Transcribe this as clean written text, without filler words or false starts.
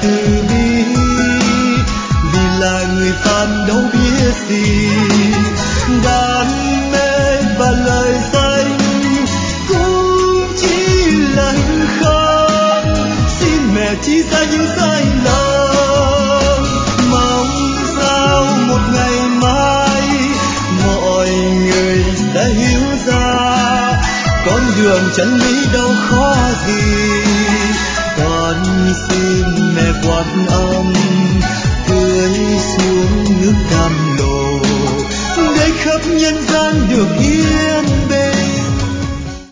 từ bi, vì là người phàm đâu biết gì. Đam mê và lời danh cũng chỉ là hư không, xin mẹ chỉ ra những sai lầm. Mong sao một ngày mai mọi người sẽ hiểu ra con đường chân lý đâu khó gì. Con